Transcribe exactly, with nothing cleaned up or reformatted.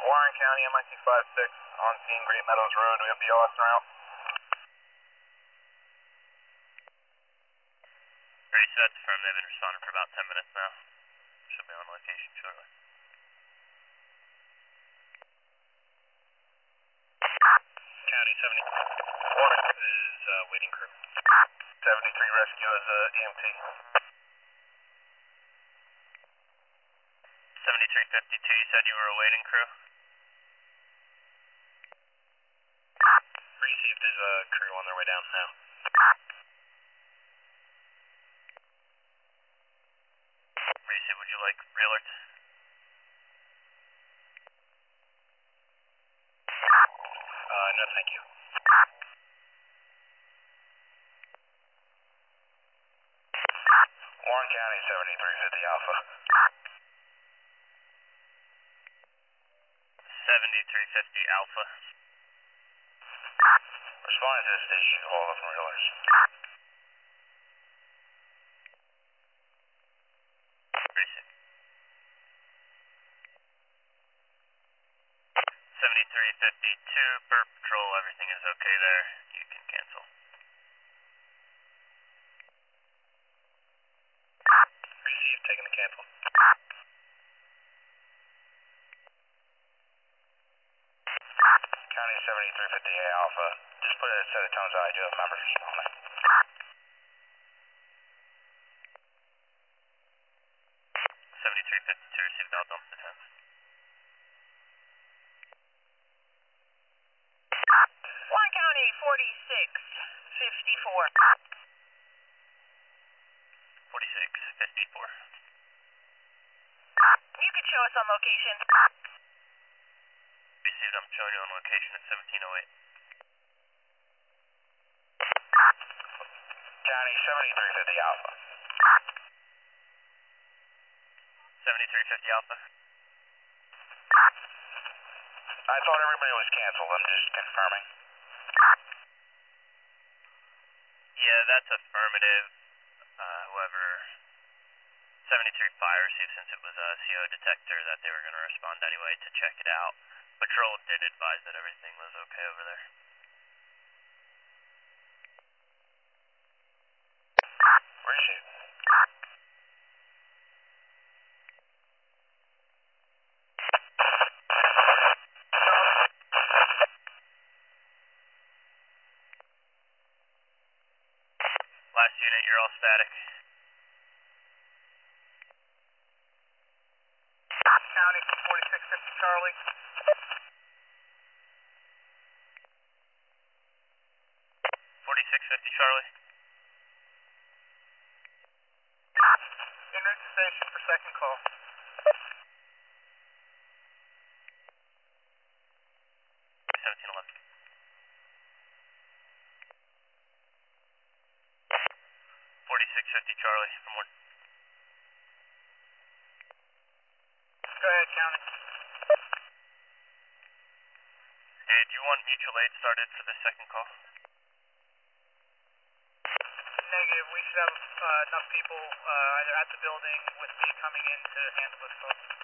Warren County, M I C five six, on scene, Great Meadows Road. We have B L S route. Ready, set, firm. They've been responding for about ten minutes now. Should be on location shortly. County seventy. Warren is uh, waiting crew. seventy-three rescue is uh, E M T. seventy-three fifty-two, you said you were a waiting crew? Received his uh, crew on their way down now. Received, would you like realert? Uh, no, thank you. Warren County, seventy-three fifty Alpha. seventy-three fifty Alpha. Responding to this issue, all of them realers. Received. seventy-three fifty-two per patrol, everything is okay there. You can cancel. Received, taking the cancel. County seventy-three fifty A Alpha. Just put it at set of tones I do have members responding. seventy-three fifty-two, received all dump defense. Warren County forty-six fifty-four. forty-six fifty-four. You can show us on location. Received, I'm showing you on location at seventeen oh eight. County seventy-three fifty Alpha. seventy-three fifty Alpha. I thought everybody was canceled. I'm just confirming. Yeah, that's affirmative. Uh, however, seventy-three fire received, since it was a C O detector, that they were going to respond anyway to check it out. Patrol did advise that everything was okay over there. Received. Last unit, you're all static. County forty-six fifty Charlie. forty-six fifty Charlie. En route to station for second call. seventeen eleven. forty-six fifty Charlie from one. Go ahead, County. Did you want mutual aid started for the second call? Negative. We should have uh, enough people uh, either at the building with me coming in to handle this call.